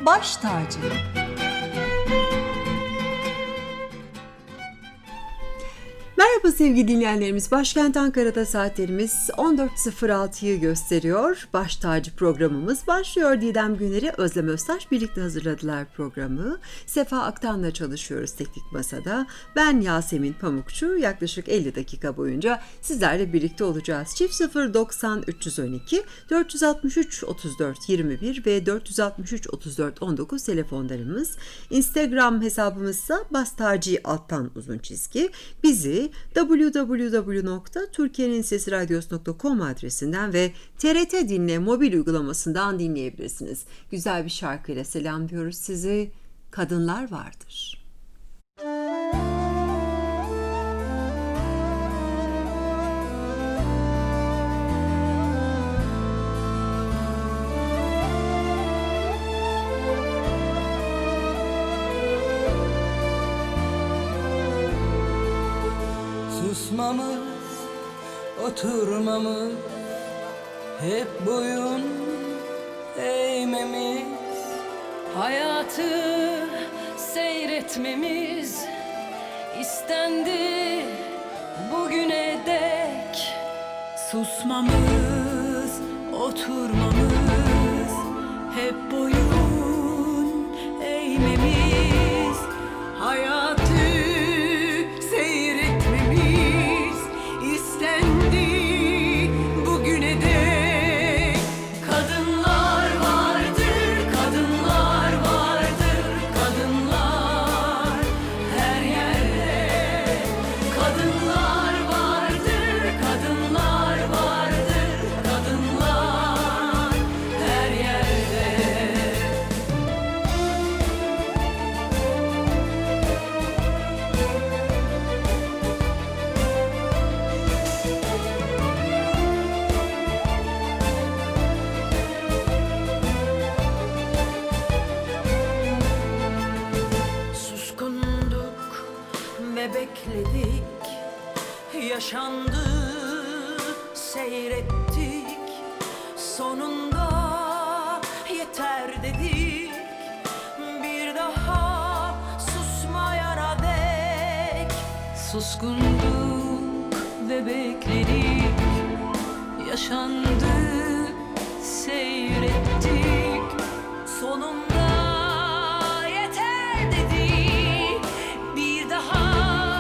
baş tacı. Merhaba sevgili dinleyenlerimiz. Başkent Ankara'da saatlerimiz 14.06'yı gösteriyor. Baş tacı programımız başlıyor. Didem Güner'i, Özlem Öztaş birlikte hazırladılar programı. Sefa Aktan'la çalışıyoruz teknik masada. Ben Yasemin Pamukçu. Yaklaşık 50 dakika boyunca sizlerle birlikte olacağız. Çift 090 312 463 34 21 ve 463 34 19 telefonlarımız. Instagram hesabımızsa _. Bizi www.turkiyeninsesiradyosu.com adresinden ve TRT Dinle mobil uygulamasından dinleyebilirsiniz. Güzel bir şarkıyla selamlıyoruz sizi. Kadınlar vardır. Susmamız, oturmamız, hep boyun eğmemiz, hayatı seyretmemiz istendi bugüne dek. Susmamız, oturmamız, hep boyun eğmemiz, hayatı yaşandı, seyrettik, sonunda yeter dedik, bir daha susmayana dek. Suskunduk ve bekledik, yaşandı, seyrettik, sonunda yeter dedik, bir daha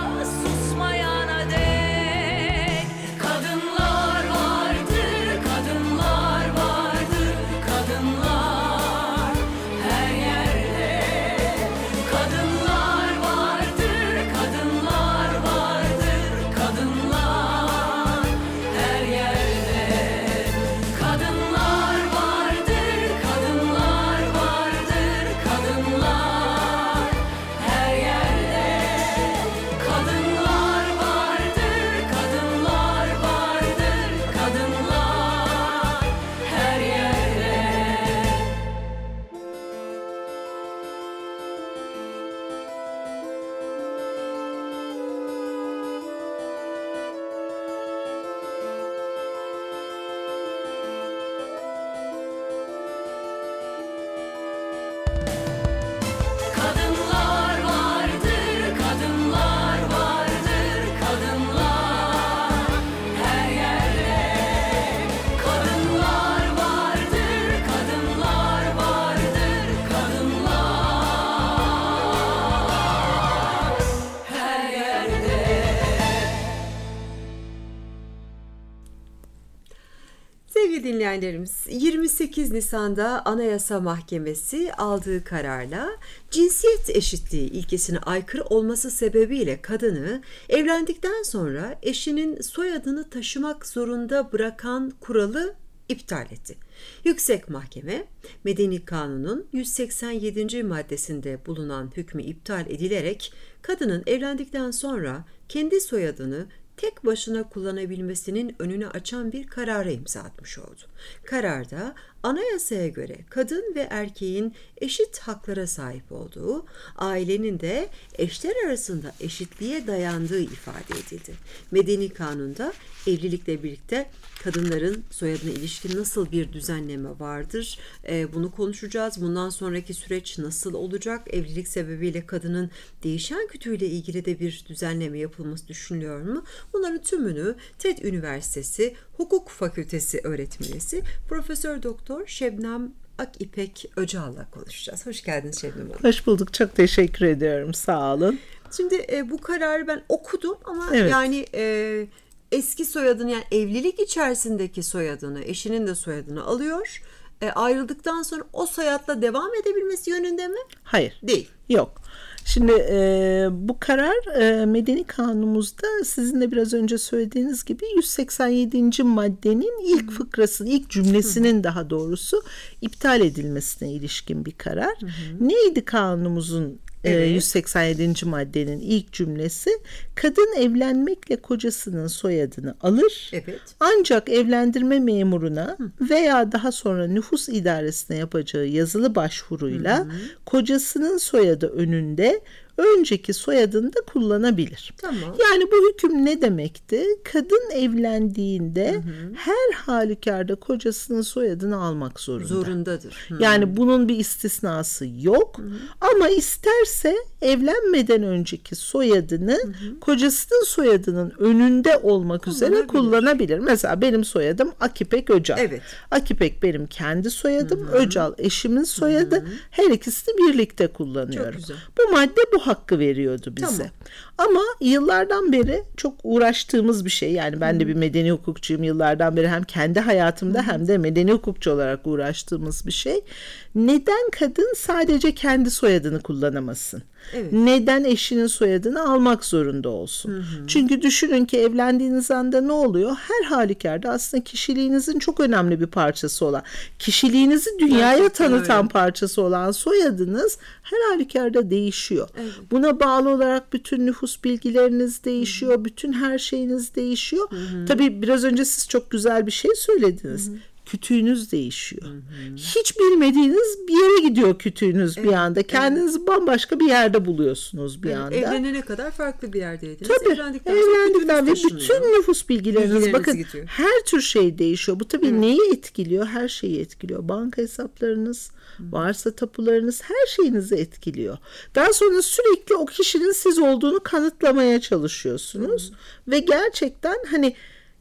Dinleyenlerimiz, 28 Nisan'da Anayasa Mahkemesi aldığı kararla cinsiyet eşitliği ilkesine aykırı olması sebebiyle kadını evlendikten sonra eşinin soyadını taşımak zorunda bırakan kuralı iptal etti. Yüksek Mahkeme, Medeni Kanun'un 187. maddesinde bulunan hükmü iptal edilerek kadının evlendikten sonra kendi soyadını tek başına kullanabilmesinin önünü açan bir karara imza atmış oldu. Kararda anayasaya göre kadın ve erkeğin eşit haklara sahip olduğu, ailenin de eşler arasında eşitliğe dayandığı ifade edildi. Medeni kanunda evlilikle birlikte kadınların soyadına ilişkin nasıl bir düzenleme vardır? Bunu konuşacağız. Bundan sonraki süreç nasıl olacak? Evlilik sebebiyle kadının değişen kütüğüyle ilgili de bir düzenleme yapılması düşünülüyor mu? Bunların tümünü TED Üniversitesi Hukuk Fakültesi öğretim üyesi Profesör Doktor Şebnem Akipek Öcal'la konuşacağız. Hoş geldiniz Şebnem Hanım. Hoş bulduk. Çok teşekkür ediyorum. Sağ olun. Şimdi bu kararı ben okudum ama Evet. yani eski soyadını, yani evlilik içerisindeki soyadını, eşinin de soyadını alıyor. Ayrıldıktan sonra o soyadla devam edebilmesi yönünde mi? Hayır. Değil. Yok. Şimdi bu karar Medeni Kanunumuzda sizin de biraz önce söylediğiniz gibi 187. maddenin ilk fıkrasının, ilk cümlesinin daha doğrusu iptal edilmesine ilişkin bir karar. Neydi kanunumuzun 187. maddenin ilk cümlesi? Kadın evlenmekle kocasının soyadını alır. Evet. Ancak evlendirme memuruna veya daha sonra nüfus idaresine yapacağı yazılı başvuruyla kocasının soyadı önünde önceki soyadını da kullanabilir. Tamam. Yani bu hüküm ne demekti? Kadın evlendiğinde her halükarda kocasının soyadını almak zorunda. Zorundadır. Yani bunun bir istisnası yok. Ama isterse evlenmeden önceki soyadını kocasının soyadının önünde olmak üzere kullanabilir. Mesela benim soyadım Akipek Öcal. Evet. Akipek benim kendi soyadım, Öcal eşimin soyadı. Her ikisini birlikte kullanıyorum. Çok güzel. Bu madde bu hakkı veriyordu bize. Tamam. Ama yıllardan beri çok uğraştığımız bir şey. Yani ben de bir medeni hukukçuyum. Yıllardan beri hem kendi hayatımda hem de medeni hukukçu olarak uğraştığımız bir şey. Neden kadın sadece kendi soyadını kullanamasın? Evet. Neden eşinin soyadını almak zorunda olsun? Çünkü düşünün ki evlendiğiniz anda ne oluyor? Her halükarda aslında kişiliğinizin çok önemli bir parçası olan, kişiliğinizi dünyaya Gerçekten tanıtan öyle. parçası olan soyadınız her halükarda değişiyor. Evet. Buna bağlı olarak bütün nüfus bilgileriniz değişiyor, bütün her şeyiniz değişiyor. Tabii biraz önce siz çok güzel bir şey söylediniz. Kütüğünüz değişiyor. Hiç bilmediğiniz bir yere gidiyor kütüğünüz bir anda. Kendinizi bambaşka bir yerde buluyorsunuz bir anda. Evlenene kadar farklı bir yerdeydiniz. Tabii. Evlendikten ve bütün nüfus bilgileriniz, Bilgileriniz bakın gidiyor. her tür şey değişiyor. Bu tabii neyi etkiliyor? Her şeyi etkiliyor. Banka hesaplarınız, varsa tapularınız, her şeyinizi etkiliyor. Daha sonra sürekli o kişinin siz olduğunu kanıtlamaya çalışıyorsunuz. Ve gerçekten hani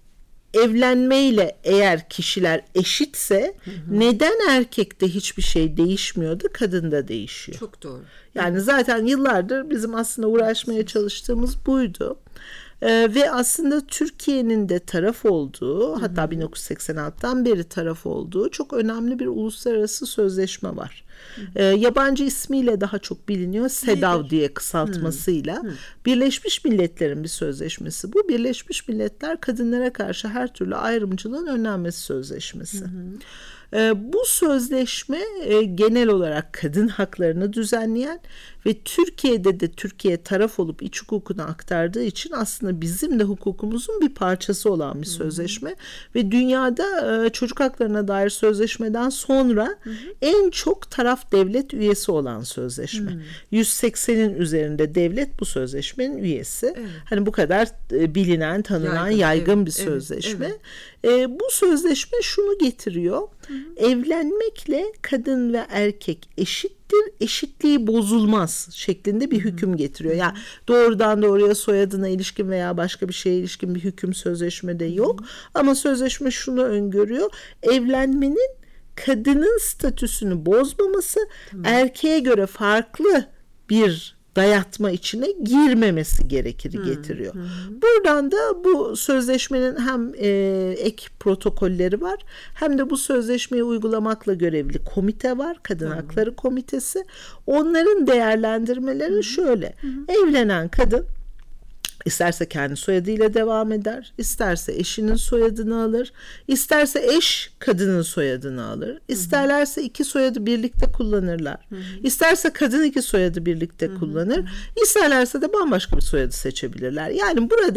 evlenmeyle eğer kişiler eşitse neden erkekte hiçbir şey değişmiyordu, kadında değişiyor. Çok doğru. Yani zaten yıllardır bizim aslında uğraşmaya çalıştığımız buydu. Ve aslında Türkiye'nin de taraf olduğu, hatta 1986'dan beri taraf olduğu çok önemli bir uluslararası sözleşme var. Yabancı ismiyle daha çok biliniyor. SEDAW diye kısaltmasıyla. Birleşmiş Milletler'in bir sözleşmesi bu. Birleşmiş Milletler kadınlara karşı her türlü ayrımcılığın önlenmesi sözleşmesi. Bu sözleşme genel olarak kadın haklarını düzenleyen ve Türkiye'de de Türkiye taraf olup iç hukukunu aktardığı için aslında bizim de hukukumuzun bir parçası olan bir sözleşme ve dünyada çocuk haklarına dair sözleşmeden sonra en çok taraf devlet üyesi olan sözleşme. 180'in üzerinde devlet bu sözleşmenin üyesi. Evet. Hani bu kadar bilinen, tanınan, yaygın bir sözleşme. Bu sözleşme şunu getiriyor. Evlenmekle kadın ve erkek eşittir, eşitliği bozulmaz şeklinde bir hüküm getiriyor. Yani doğrudan doğruya soyadına ilişkin veya başka bir şeye ilişkin bir hüküm sözleşmede yok. Ama sözleşme şunu öngörüyor. Evlenmenin kadının statüsünü bozmaması, erkeğe göre farklı bir dayatma içine girmemesi gerekir getiriyor. Buradan da bu sözleşmenin hem ek protokolleri var hem de bu sözleşmeyi uygulamakla görevli komite var. Kadın Hakları Komitesi. Onların değerlendirmeleri şöyle. Evlenen kadın İsterse kendi soyadıyla devam eder, isterse eşinin soyadını alır, isterse eş kadının soyadını alır, isterlerse iki soyadı birlikte kullanırlar, isterse kadın iki soyadı birlikte kullanır, isterlerse de bambaşka bir soyadı seçebilirler. Yani burada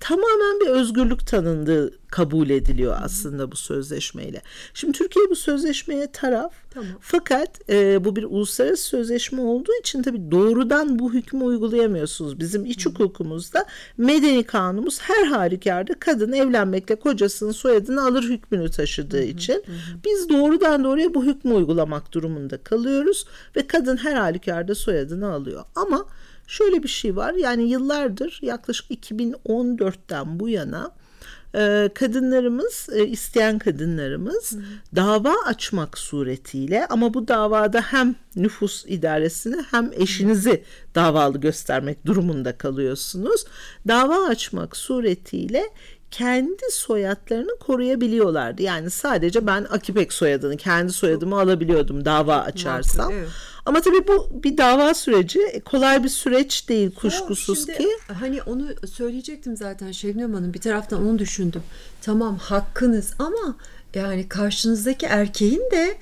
tamamen bir özgürlük tanındığı kabul ediliyor aslında bu sözleşmeyle. Şimdi Türkiye bu sözleşmeye taraf. Tamam. Fakat bu bir uluslararası sözleşme olduğu için tabii doğrudan bu hükmü uygulayamıyorsunuz. Bizim iç hukukumuzda medeni kanunumuz her halükarda kadın evlenmekle kocasının soyadını alır hükmünü taşıdığı için biz doğrudan doğruya bu hükmü uygulamak durumunda kalıyoruz ve kadın her halükarda soyadını alıyor. Ama şöyle bir şey var, yani yıllardır, yaklaşık 2014'ten bu yana kadınlarımız, isteyen kadınlarımız dava açmak suretiyle, ama bu davada hem nüfus idaresini hem eşinizi davalı göstermek durumunda kalıyorsunuz. Dava açmak suretiyle kendi soyadlarını koruyabiliyorlardı. Yani sadece ben Akipek soyadını, kendi soyadımı alabiliyordum dava açarsam. Evet. Ama tabii bu bir dava süreci, kolay bir süreç değil kuşkusuz ki. Hani onu söyleyecektim zaten Şebnem Hanım, bir taraftan onu düşündüm. Tamam, hakkınız, ama yani karşınızdaki erkeğin de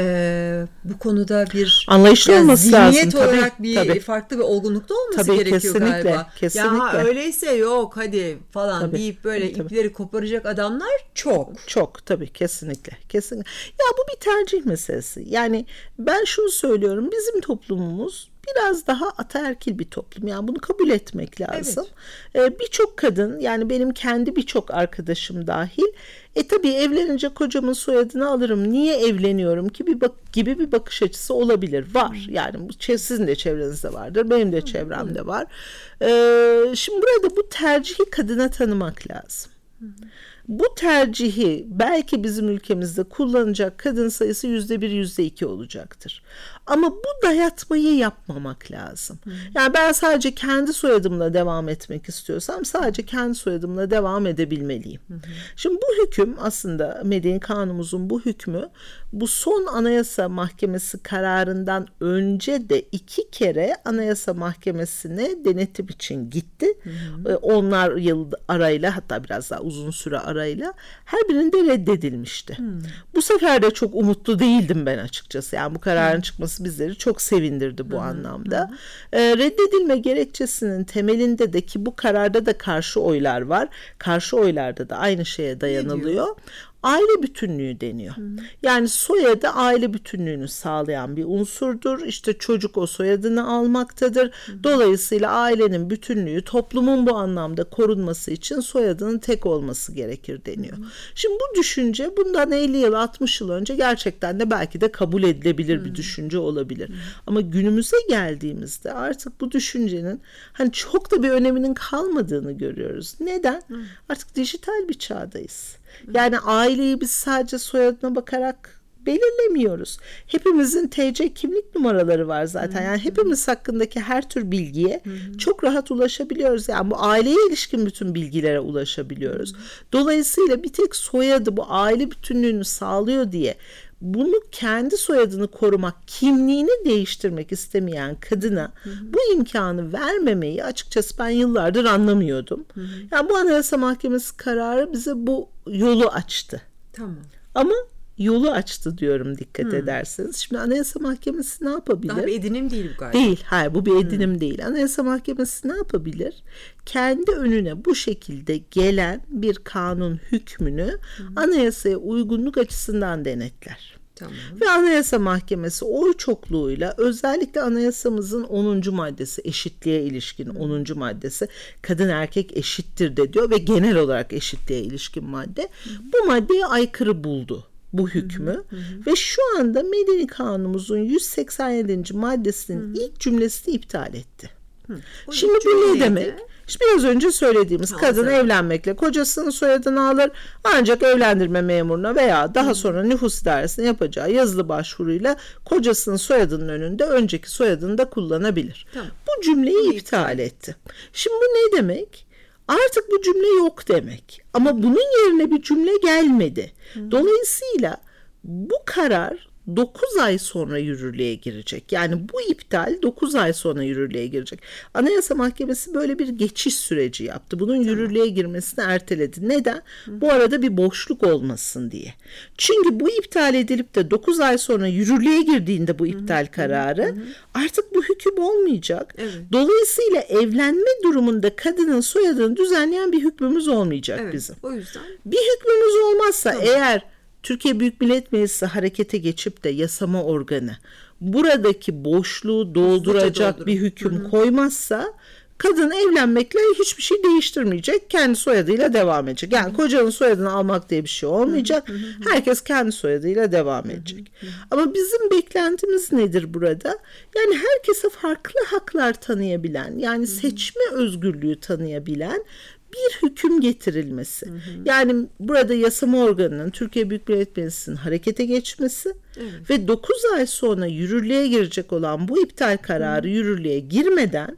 bu konuda bir anlayışlı olması lazım. Zihniyet olarak bir farklı bir olgunlukta olması gerekiyor kesinlikle, galiba. Kesinlikle. Ya öyleyse yok hadi falan deyip böyle ipleri koparacak adamlar çok. Çok tabii, kesinlikle. Kesinlikle. Ya bu bir tercih meselesi. Yani ben şunu söylüyorum, bizim toplumumuz biraz daha ataerkil bir toplum. Yani bunu kabul etmek lazım. Evet. Birçok kadın, yani benim kendi birçok arkadaşım dahil, tabii evlenince kocamın soyadını alırım, niye evleniyorum ki gibi bir bakış açısı olabilir. Var. Yani sizin de çevrenizde vardır, benim de çevremde var. Şimdi burada bu tercihi kadına tanımak lazım. Bu tercihi belki bizim ülkemizde kullanacak kadın sayısı %1, %2 olacaktır. Ama bu dayatmayı yapmamak lazım. Yani ben sadece kendi soyadımla devam etmek istiyorsam sadece kendi soyadımla devam edebilmeliyim. Şimdi bu hüküm, aslında medeni kanunumuzun bu hükmü, bu son Anayasa Mahkemesi kararından önce de 2 kere Anayasa Mahkemesi'ne denetim için gitti. Onlar yıl arayla, hatta biraz daha uzun süre arayla her birinde reddedilmişti. Bu sefer de çok umutlu değildim ben açıkçası. Yani bu kararın çıkması bizleri çok sevindirdi bu anlamda. Reddedilme gerekçesinin temelinde de, ki bu kararda da karşı oylar var. Karşı oylarda da aynı şeye dayanılıyor. Aile bütünlüğü deniyor. Yani soyadı aile bütünlüğünü sağlayan bir unsurdur. İşte çocuk o soyadını almaktadır. Dolayısıyla ailenin bütünlüğü, toplumun bu anlamda korunması için soyadının tek olması gerekir deniyor. Şimdi bu düşünce bundan 50 yıl 60 yıl önce gerçekten de belki de kabul edilebilir bir düşünce olabilir. Ama günümüze geldiğimizde artık bu düşüncenin hani çok da bir öneminin kalmadığını görüyoruz. Neden? Artık dijital bir çağdayız. Yani aileyi biz sadece soyadına bakarak belirlemiyoruz. Hepimizin TC kimlik numaraları var zaten. Yani hepimiz hakkındaki her tür bilgiye çok rahat ulaşabiliyoruz. Yani bu aileye ilişkin bütün bilgilere ulaşabiliyoruz. Dolayısıyla bir tek soyadı bu aile bütünlüğünü sağlıyor diye bunu, kendi soyadını korumak, kimliğini değiştirmek istemeyen kadına bu imkanı vermemeyi açıkçası ben yıllardır anlamıyordum. Yani bu Anayasa Mahkemesi kararı bize bu yolu açtı. Tamam. Ama yolu açtı diyorum, dikkat ederseniz. Şimdi Anayasa Mahkemesi ne yapabilir? Daha bir edinim değil bu galiba. Değil, hayır, bu bir edinim değil. Anayasa Mahkemesi ne yapabilir? Kendi önüne bu şekilde gelen bir kanun hükmünü anayasaya uygunluk açısından denetler. Tamam. Ve Anayasa Mahkemesi oy çokluğuyla, özellikle anayasamızın 10. maddesi, eşitliğe ilişkin 10. maddesi, kadın erkek eşittir de diyor ve genel olarak eşitliğe ilişkin madde, bu maddeye aykırı buldu bu hükmü ve şu anda Medeni Kanunumuzun 187. maddesinin ilk cümlesini iptal etti. Şimdi bu ne demek? İşte biraz önce söylediğimiz kadın evlenmekle kocasının soyadını alır, ancak evlendirme memuruna veya daha sonra nüfus idaresine yapacağı yazılı başvuruyla kocasının soyadının önünde önceki soyadını da kullanabilir. Tamam. Bu cümleyi iptal etti. Şimdi bu ne demek? Artık bu cümle yok demek. Ama bunun yerine bir cümle gelmedi. Dolayısıyla bu karar 9 ay sonra yürürlüğe girecek. Yani bu iptal 9 ay sonra yürürlüğe girecek. Anayasa Mahkemesi böyle bir geçiş süreci yaptı. Bunun yürürlüğe girmesini erteledi. Neden? Bu arada bir boşluk olmasın diye. Çünkü bu iptal edilip de 9 ay sonra yürürlüğe girdiğinde bu iptal kararı artık bu hüküm olmayacak. Evet. Dolayısıyla evlenme durumunda kadının soyadını düzenleyen bir hükmümüz olmayacak Evet, bizim. o yüzden Bir hükmümüz olmazsa eğer Türkiye Büyük Millet Meclisi harekete geçip de yasama organı buradaki boşluğu dolduracak bir hüküm koymazsa kadın evlenmekle hiçbir şey değiştirmeyecek. Kendi soyadıyla devam edecek. Yani kocanın soyadını almak diye bir şey olmayacak. Herkes kendi soyadıyla devam edecek. Ama bizim beklentimiz nedir burada? Yani herkese farklı haklar tanıyabilen, yani seçme özgürlüğü tanıyabilen bir hüküm getirilmesi. Yani burada yasama organının, Türkiye Büyük Millet Meclisi'nin harekete geçmesi ve 9 ay sonra yürürlüğe girecek olan bu iptal kararı yürürlüğe girmeden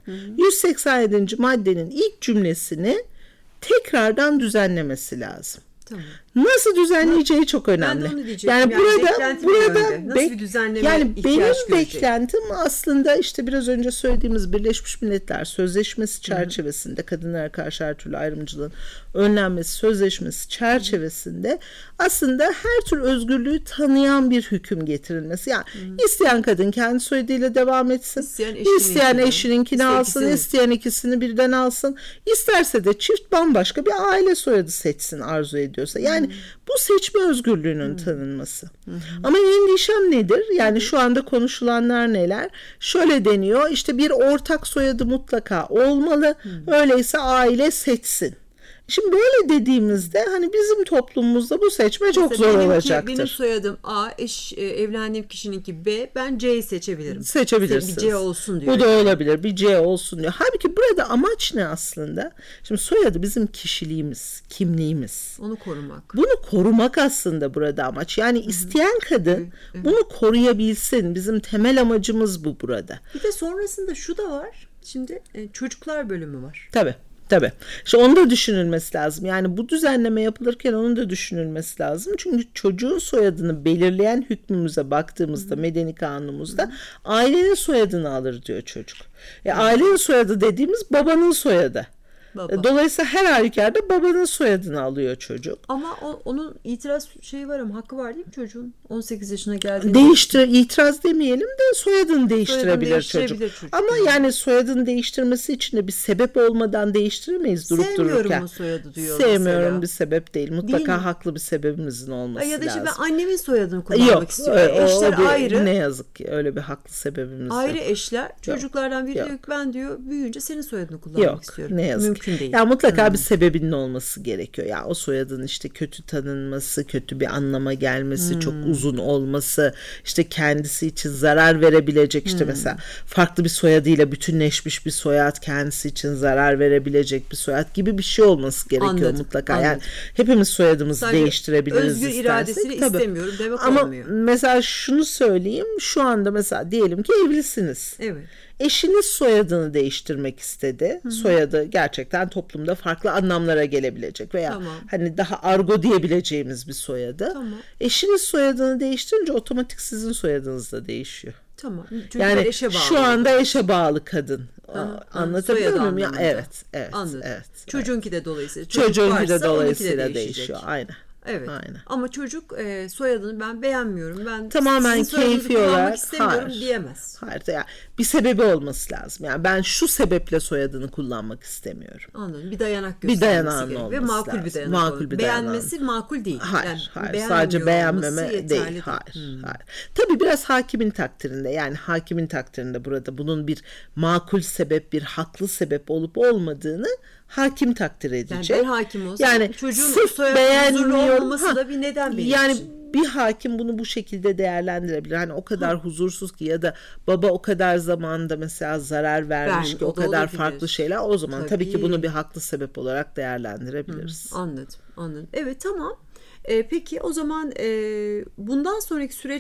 187. maddenin ilk cümlesini tekrardan düzenlemesi lazım. tamam. Nasıl düzenleyeceği çok önemli. Ben de onu diyecektim. Yani burada nasıl bir düzenleme yani benim ihtiyaç görecek? beklentim aslında işte biraz önce söylediğimiz Birleşmiş Milletler Sözleşmesi çerçevesinde kadınlara karşı her türlü ayrımcılığın önlenmesi sözleşmesi çerçevesinde aslında her tür özgürlüğü tanıyan bir hüküm getirilmesi. Yani isteyen kadın kendi soyadıyla devam etsin. İsteyen eşininkini alsın. İsteyen ikisini birden alsın. İsterse de çift bambaşka bir aile soyadı seçsin arzu ediyorsa. Yani bu seçme özgürlüğünün tanınması. Ama endişem nedir? Yani şu anda konuşulanlar neler? Şöyle deniyor, işte bir ortak soyadı mutlaka olmalı. Öyleyse aile seçsin. Şimdi böyle dediğimizde hani bizim toplumumuzda bu seçme çok zor olacaktır. Benim soyadım A, evlendiğim kişininki B, ben C'yi seçebilirim. Seçebilirsiniz. Bir C olsun diyor. Bu da olabilir, bir C olsun diyor. Halbuki burada amaç ne aslında? Şimdi soyadı bizim kişiliğimiz, kimliğimiz. Onu korumak. Bunu korumak aslında burada amaç. Yani isteyen kadın bunu koruyabilsin. Bizim temel amacımız bu burada. Bir de sonrasında şu da var. Şimdi çocuklar bölümü var. Tabii. İşte onu da düşünülmesi lazım. Yani bu düzenleme yapılırken onun da düşünülmesi lazım. Çünkü çocuğun soyadını belirleyen hükmümüze baktığımızda medeni kanunumuzda ailenin soyadını alır diyor çocuk. Ailenin soyadı dediğimiz babanın soyadı. Baba. Dolayısıyla her halükarda babanın soyadını alıyor çocuk. Ama onun itiraz şeyi var ama hakkı var değil mi çocuğun? 18 yaşına geldiğinde. İtiraz demeyelim de soyadını değiştirebilir çocuk. Ama yani soyadını değiştirmesi için de bir sebep olmadan değiştiremeyiz durup dururken. Sevmiyorum o soyadı diyor Sevmiyorum mesela. Bir sebep değil. Mutlaka değil haklı bir sebebimizin olması lazım. Ya da işte ben annemin soyadını kullanmak istiyorum. Eşler ayrı. Ne yazık ki öyle bir haklı sebebimiz ayrı yok. Eşler. Çocuklardan biri Yok. diyor ki ben diyor büyüyünce senin soyadını kullanmak istiyorum. Ne yazık Mümkün değil. Ya mutlaka bir sebebinin olması gerekiyor. Ya o soyadın işte kötü tanınması, kötü bir anlama gelmesi, çok uzun olması, işte kendisi için zarar verebilecek işte mesela farklı bir soyadıyla bütünleşmiş bir soyad, kendisi için zarar verebilecek bir soyad gibi bir şey olması gerekiyor mutlaka. Anladım. Yani hepimiz soyadımızı sadece değiştirebiliriz özgür istersek. iradesiyle istemiyorum demek Ama olmuyor. mesela şunu söyleyeyim, şu anda mesela diyelim ki evlisiniz. Evet. Eşiniz soyadını değiştirmek istedi. Soyadı gerçekten toplumda farklı anlamlara gelebilecek veya hani daha argo diyebileceğimiz bir soyadı. Tamam. Eşiniz soyadını değiştirince otomatik sizin soyadınız da değişiyor. Tamam. Çünkü Yani eşe bağlı. şu anda eşe bağlı kadın. Anlatabiliyor muyum? Ya, evet. Anladım. Evet. Çocuğunki de dolayısıyla. Çocuğunki de varsa dolayısıyla onunki de değişiyor. Aynen. Evet. Aynen. Ama çocuk soyadını ben beğenmiyorum. Ben tamamen sizin soyadınızı keyfi olarak kullanmak istemiyorum diyemez. Hayır. Yani bir sebebi olması lazım. Yani ben şu sebeple soyadını kullanmak istemiyorum. Anladım. Bir dayanak göstermesi dayanağının gerekiyor. Ve olması makul lazım. bir dayanak. Makul bir Beğenmesi makul değil. Hayır. Yani Sadece beğenmeme olması değil. yeterli Hayır. Tabii biraz hakimin takdirinde. Yani hakimin takdirinde burada bunun bir makul sebep, bir haklı sebep olup olmadığını hakim takdir edecek. Yani ben hakim olsam yani çocuğun sırf soyadının huzurlu olmaması da bir neden benim yani için. Bir hakim bunu bu şekilde değerlendirebilir. Hani o kadar huzursuz ki ya da baba o kadar zamanda mesela zarar vermiş ki o kadar olabilir. farklı şeyler, o zaman tabii ki bunu bir haklı sebep olarak değerlendirebiliriz. Anladım. Evet, tamam. Peki o zaman bundan sonraki süreç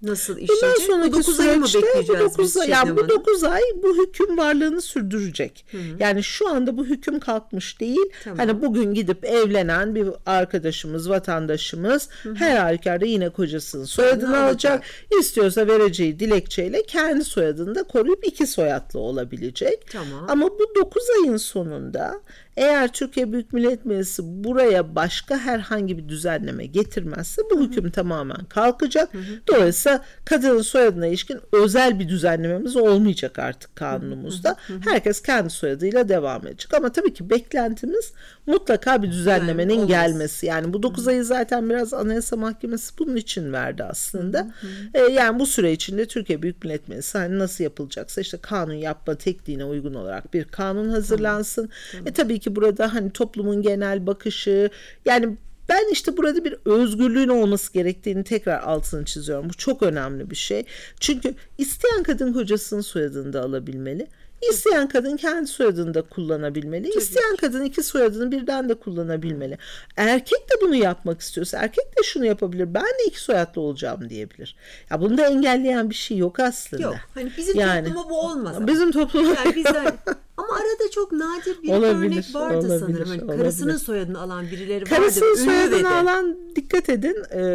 nasıl Bundan işleyecek? Bu sonraki 9 ayı mı süreçte bekleyeceğiz biz Çiğdem bu Hanım? 9 ay bu hüküm varlığını sürdürecek. Yani şu anda bu hüküm kalkmış değil. Tamam. Hani bugün gidip evlenen bir arkadaşımız, vatandaşımız her halükarda yine kocasının soyadını alacak. İstiyorsa vereceği dilekçeyle kendi soyadını da koruyup 2 soyadlı olabilecek. Tamam. Ama bu 9 ayın sonunda eğer Türkiye Büyük Millet Meclisi buraya başka herhangi bir düzenleme getirmezse bu hüküm tamamen kalkacak. Dolayısıyla kadının soyadına ilişkin özel bir düzenlememiz olmayacak artık kanunumuzda. Herkes kendi soyadıyla devam edecek. Ama tabii ki beklentimiz mutlaka bir düzenlemenin Yani gelmesi. Yani bu 9 ayı zaten biraz Anayasa Mahkemesi bunun için verdi aslında. Yani bu süre içinde Türkiye Büyük Millet Meclisi hani nasıl yapılacaksa işte kanun yapma tekniğine uygun olarak bir kanun hazırlansın. Tabii ki burada hani toplumun genel bakışı, yani ben işte burada bir özgürlüğün olması gerektiğini tekrar altını çiziyorum. Bu çok önemli bir şey. Çünkü isteyen kadın kocasının soyadını da alabilmeli. İsteyen kadın kendi soyadını da kullanabilmeli. İsteyen kadın 2 soyadını birden de kullanabilmeli. Erkek de bunu yapmak istiyorsa erkek de şunu yapabilir. Ben de 2 soyadlı olacağım diyebilir. Ya bunu da engelleyen bir şey yok aslında. Yok. Hani bizim topluma bu olmaz. Bizim topluma yani bizden, ama arada çok nadir bir örnek vardı sanırım. Hani karısının soyadını alan birileri vardı. Karısının soyadını alan, dikkat edin.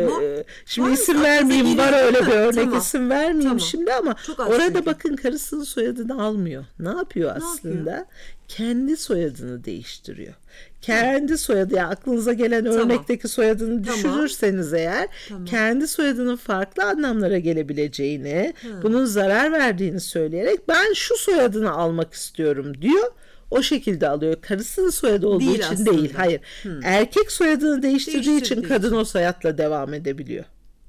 Şimdi isim vermeyeyim. Var öyle bir örnek. İsim vermeyeyim şimdi ama orada bakın karısının soyadını almıyor. Ne yapıyor aslında? Kendi soyadını değiştiriyor. Kendi soyadı, yani aklınıza gelen örnekteki soyadını düşürürseniz eğer kendi soyadının farklı anlamlara gelebileceğini, bunun zarar verdiğini söyleyerek ben şu soyadını almak istiyorum diyor. O şekilde alıyor. Karısının soyadı olduğu için aslında değil. Hayır. Erkek soyadını değiştirdiği için kadın o soyadla devam edebiliyor.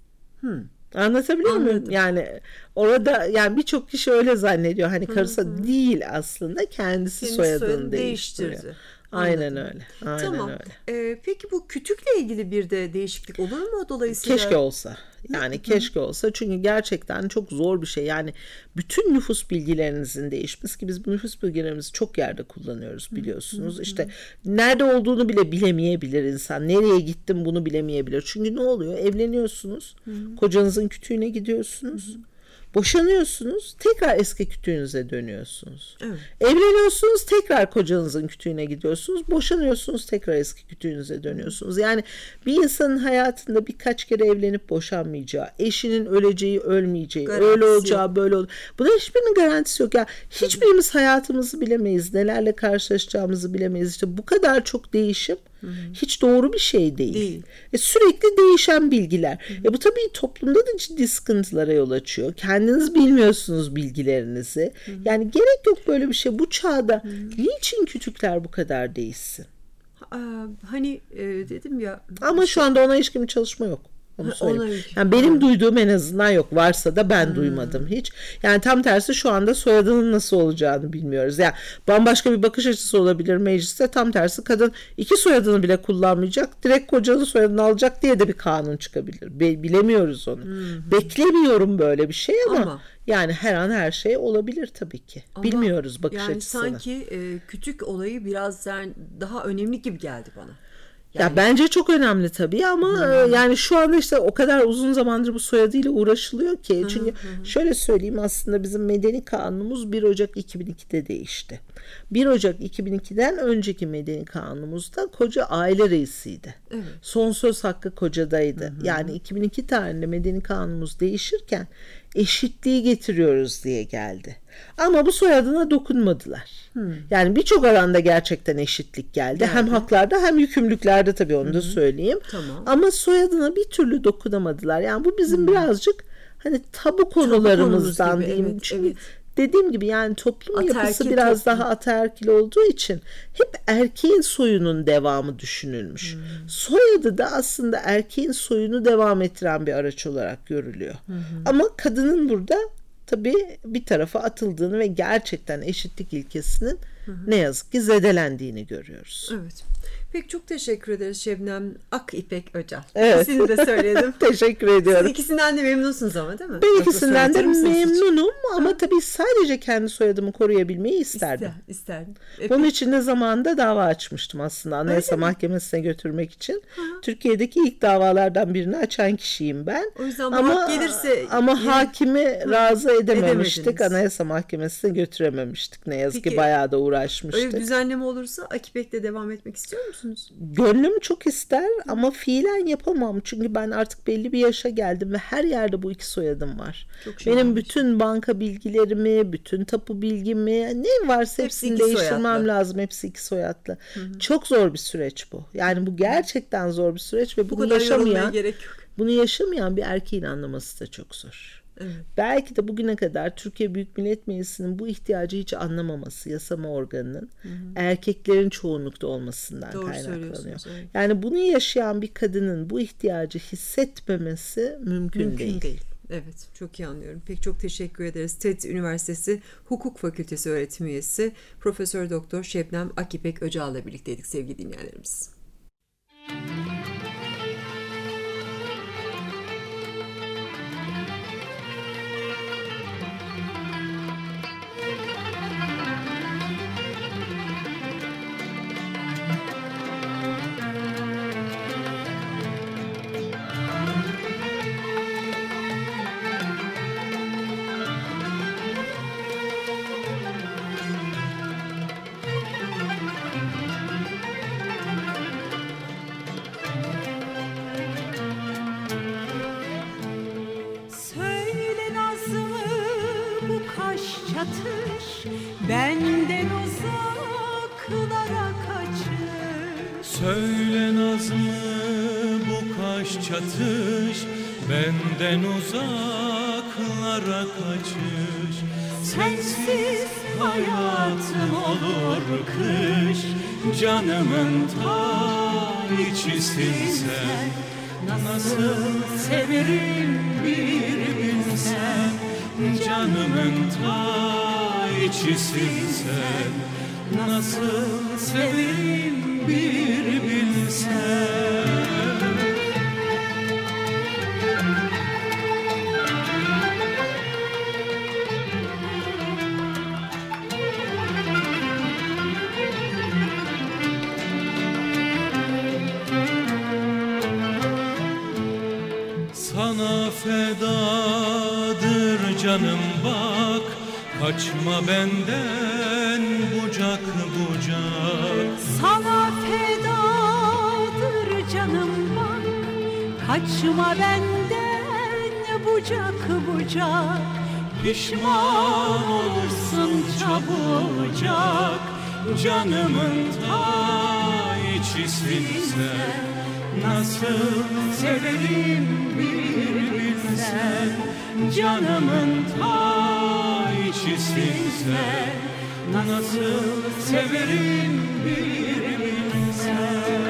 Anlatabiliyor muyum? Yani orada yani birçok kişi öyle zannediyor. Hani karısı değil aslında, kendisi soyadını değiştirdi. Aynen öyle. Aynen öyle. Peki bu kütükle ilgili bir de değişiklik olur mu dolayısıyla? Keşke olsa. Yani keşke olsa. Çünkü gerçekten çok zor bir şey. Yani bütün nüfus bilgilerinizin değişmesi, ki biz bu nüfus bilgilerimizi çok yerde kullanıyoruz biliyorsunuz. İşte nerede olduğunu bile bilemeyebilir insan. Nereye gittim bunu bilemeyebilir. Çünkü ne oluyor? Evleniyorsunuz. Kocanızın kütüğüne gidiyorsunuz. Boşanıyorsunuz, tekrar eski kütüğünüze dönüyorsunuz. Evet. Evleniyorsunuz, tekrar kocanızın kütüğüne gidiyorsunuz. Boşanıyorsunuz, tekrar eski kütüğünüze dönüyorsunuz. Yani bir insanın hayatında birkaç kere evlenip boşanmayacağı, eşinin öleceği, ölmeyeceği, garantisi öyle olacağı, böyle olacağı. Bunların hiçbirinin garantisi yok. Yani hiçbirimiz hayatımızı bilemeyiz, nelerle karşılaşacağımızı bilemeyiz. İşte bu kadar çok değişim hiç doğru bir şey değil. Sürekli değişen bilgiler. Bu tabii toplumda da ciddi sıkıntılara yol açıyor. Kendiniz bilmiyorsunuz bilgilerinizi. Yani gerek yok böyle bir şey. Bu çağda niçin kütükler bu kadar değişsin? Hani dedim ya. Ama şu anda ona ilişkin bir çalışma yok. Yani benim duyduğum en azından yok. Varsa da ben duymadım hiç. Yani tam tersi şu anda soyadının nasıl olacağını bilmiyoruz. Yani bambaşka bir bakış açısı olabilir mecliste. Tam tersi kadın 2 soyadını bile kullanmayacak. Direkt kocanın soyadını alacak diye de bir kanun çıkabilir. Bilemiyoruz onu. Beklemiyorum böyle bir şey ama yani her an her şey olabilir tabii ki. Bilmiyoruz bakış açısını. Yani sanki kütük olayı biraz daha önemli gibi geldi bana. Ya bence çok önemli tabii ama yani şu anda işte o kadar uzun zamandır bu soyadıyla uğraşılıyor ki. Çünkü şöyle söyleyeyim, aslında bizim medeni kanunumuz 1 Ocak 2002'de değişti. 1 Ocak 2002'den önceki medeni kanunumuzda koca aile reisiydi. Evet. Son söz hakkı kocadaydı. Yani 2002 tarihinde medeni kanunumuz değişirken eşitliği getiriyoruz diye geldi. Ama bu soyadına dokunmadılar. Yani birçok alanda gerçekten eşitlik geldi. Hem haklarda hem yükümlülüklerde, tabii onu da söyleyeyim. Tamam. Ama soyadına bir türlü dokunamadılar. Yani bu bizim birazcık hani tabu konularımızdan diyeyim. Evet, çünkü dediğim gibi yani toplum yapısı biraz daha ataerkil olduğu için hep erkeğin soyunun devamı düşünülmüş. Soyadı da aslında erkeğin soyunu devam ettiren bir araç olarak görülüyor. Ama kadının burada tabii bir tarafa atıldığını ve gerçekten eşitlik ilkesinin ne yazık ki zedelendiğini görüyoruz. Evet. Peki çok teşekkür ederiz Şebnem Akipek Öcal. Evet. İkisini de söyledim. Teşekkür ediyorum. Siz ikisinden de memnunsunuz ama değil mi? Ben Yoksa ikisinden de soyadlar mısınız hiç? memnunum ama tabii sadece kendi soyadımı koruyabilmeyi isterdim. İsterdim. Bunun için de zamanında dava açmıştım aslında Anayasa Öyle mi? Mahkemesi'ne götürmek için. Türkiye'deki ilk davalardan birini açan kişiyim ben. O yüzden bu hak gelirse... Ama hakimi razı edememiştik. Edemediniz. Anayasa Mahkemesi'ne götürememiştik. Ne yazık Peki, ki bayağı da Öyle uğraşmıştık. bir düzenleme olursa Akipek'te devam etmek istiyor musunuz? Gönlüm çok ister ama fiilen yapamam. Çünkü ben artık belli bir yaşa geldim ve her yerde bu iki soyadım var. Çok şahane. Benim bütün banka bilgilerimi, bütün tapu bilgimi, ne varsa hepsini iki değiştirmem soyadlı. lazım. Hepsi iki soyadlı. Çok zor bir süreç bu. Yani bu gerçekten zor bir süreç ve Bu bunu kadar yorulmaya yaşamayan, gerek yok. bunu yaşamayan bir erkeğin anlaması da çok zor. Evet. Belki de bugüne kadar Türkiye Büyük Millet Meclisi'nin bu ihtiyacı hiç anlamaması, yasama organının erkeklerin çoğunlukta olmasından Doğru kaynaklanıyor. söylüyorsunuz, evet. Yani bunu yaşayan bir kadının bu ihtiyacı hissetmemesi mümkün değil. Evet, çok iyi anlıyorum. Peki çok teşekkür ederiz. TED Üniversitesi Hukuk Fakültesi öğretim üyesi Profesör Doktor Şebnem Akipek Öcal'la birlikteydik sevgili dinleyenlerimiz. Söyle Nazlı, bu kaş çatış benden uzaklara kaçır. Söyle Nazlı, bu kaş çatış benden uzaklara kaçış. Sensiz hayatım olur kış, canımın ta içisin sen. Nasıl severim bir bilsen, canımın ta içisin sen. Nasıl severim bir bilsen. Sana fedadır canım bak, kaçma benden bucak bucak. Sana fedadır canım bak, kaçma benden bucak bucak. Pişman olursun çabucak, canımın ta içisin sen. Nasıl severim bir bilsen, canımın ta içisin sen. Nasıl severim bir bilsen.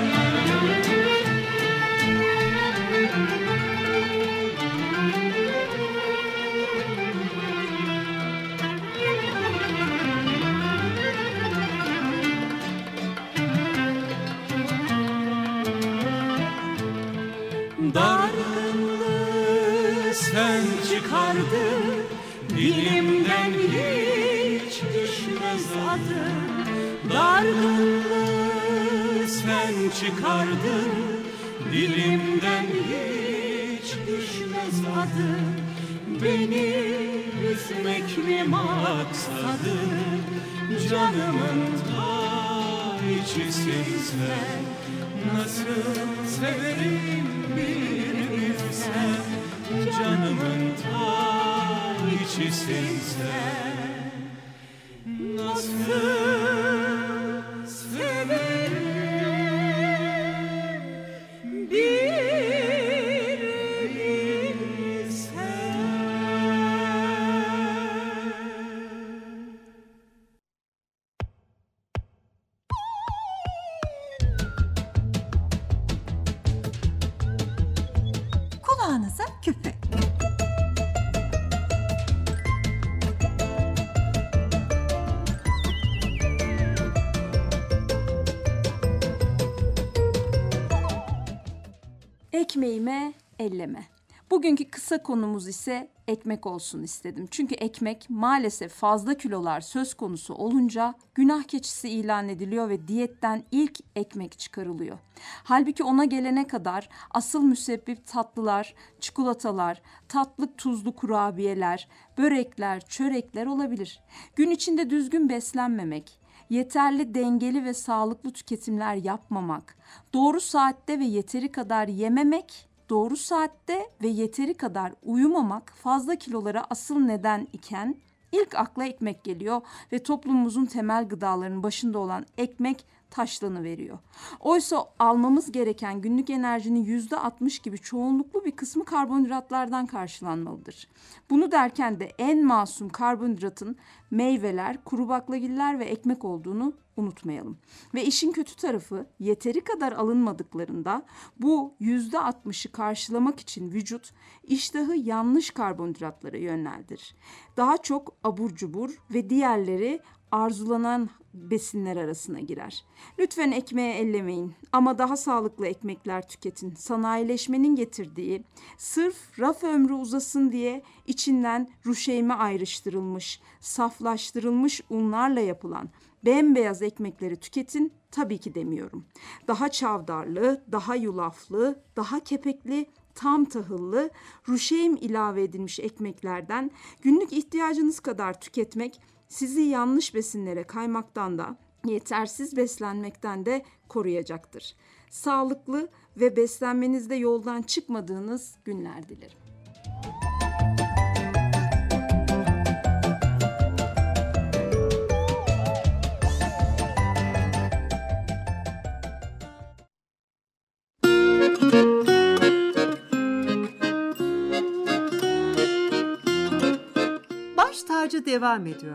Dargınlığı sen çıkardın, dilimden hiç düşmez adın. Dargınlığı sen çıkardın, dilimden hiç düşmez adın. Beni üzmek mi maksadın, canımın ta içisin sen. Nasıl severim bir bilsen, canımın ta içisin sen. Nasıl severim bir bilsen. Kulağınıza küpe. Ekmeğime elleme. Bugünkü kısa konumuz ise ekmek olsun istedim. Çünkü ekmek maalesef fazla kilolar söz konusu olunca günah keçisi ilan ediliyor ve diyetten ilk ekmek çıkarılıyor. Halbuki ona gelene kadar asıl müsebbip tatlılar, çikolatalar, tatlı tuzlu kurabiyeler, börekler, çörekler olabilir. Gün içinde düzgün beslenmemek, yeterli dengeli ve sağlıklı tüketimler yapmamak, doğru saatte ve yeteri kadar yememek, doğru saatte ve yeteri kadar uyumamak fazla kilolara asıl neden iken ilk akla ekmek geliyor ve toplumumuzun temel gıdalarının başında olan ekmek taşlanıveriyor. Oysa almamız gereken günlük enerjinin %60 gibi çoğunluklu bir kısmı karbonhidratlardan karşılanmalıdır. Bunu derken de en masum karbonhidratın meyveler, kuru baklagiller ve ekmek olduğunu unutmayalım. Ve işin kötü tarafı yeteri kadar alınmadıklarında bu %60'ı karşılamak için vücut iştahı yanlış karbonhidratlara yönlendirir. Daha çok abur cubur ve diğerleri arzulanan besinler arasına girer. Lütfen ekmeğe ellemeyin ama daha sağlıklı ekmekler tüketin. Sanayileşmenin getirdiği sırf raf ömrü uzasın diye içinden ruşeyme ayrıştırılmış, saflaştırılmış unlarla yapılan bembeyaz ekmekleri tüketin tabii ki demiyorum. Daha çavdarlı, daha yulaflı, daha kepekli, tam tahıllı, ruşeym ilave edilmiş ekmeklerden günlük ihtiyacınız kadar tüketmek sizi yanlış besinlere kaymaktan da, yetersiz beslenmekten de koruyacaktır. Sağlıklı ve beslenmenizde yoldan çıkmadığınız günler dilerim. Baş tacı devam ediyor.